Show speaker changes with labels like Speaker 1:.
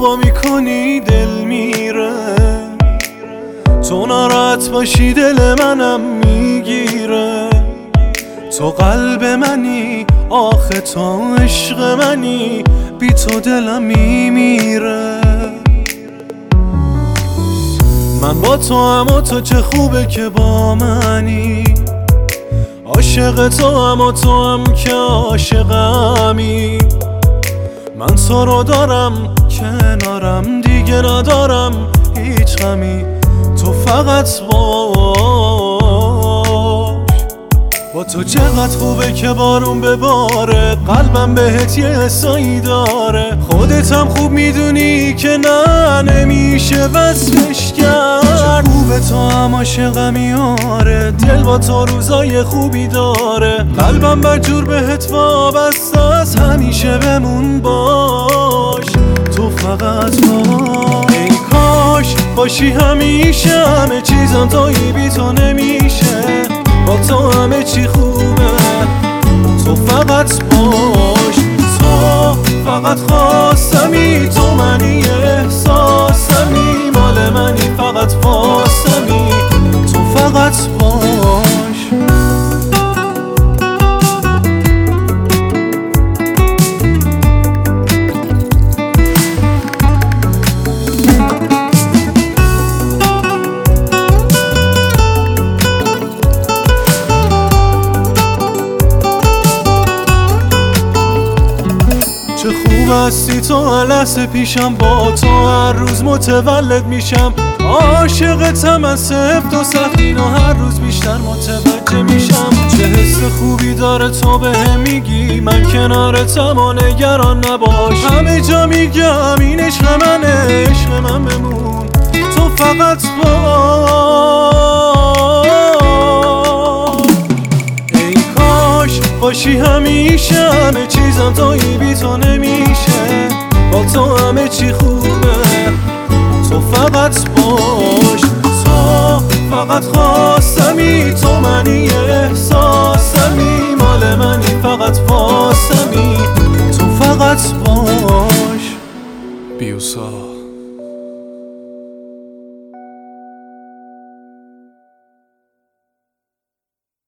Speaker 1: وا میکنی دل میره، تو ناراحت باشی دل منم میگیره. تو قلب منی آخه تو عشق منی، بی تو دلم میمیره. من با تو هم و تو چه خوبه که با منی، عاشق تو هم و تو هم که عاشقمی. من تو رو دارم کنارم دیگه ندارم هیچ غمی، تو فقط با تو چقدر خوبه که بارون بباره، قلبم بهت یه حسایی داره. خودت هم خوب میدونی که نه نمیشه وصفش کرد. خوبه تو هم عاشقمی آره، دل با تو روزای خوبی داره. قلبم بدجور بهت وابسته است، همیشه بمون باش، تو فقط باش. ای کاش باشی همیشه، همه چیزم تویی بی تو نمیشه. با تو همه چی خوبه، تو فقط باش. تو فقط خواستمی، تو منی احساسمی، مال منی فقط واسمی، تو فقط باش. چه خوب هستی تو، لحظه پیشم با تو هر روز متولد میشم. عاشقتم از سفت و سختینا، هر روز بیشتر متوجه میشم. چه حس خوبی داره تو بهم میگی، من کنارتم و نگران نباش. همه جا میگم این عشق منه، عشق من بمون، تو فقط باشی همیشه، همه چیزم تویی بی تو نمیشه. با تو همه چی خوبه، تو فقط باش. تو فقط خواستمی، تو منی احساسمی، مال منی فقط واسمی، تو فقط باش. بیوسا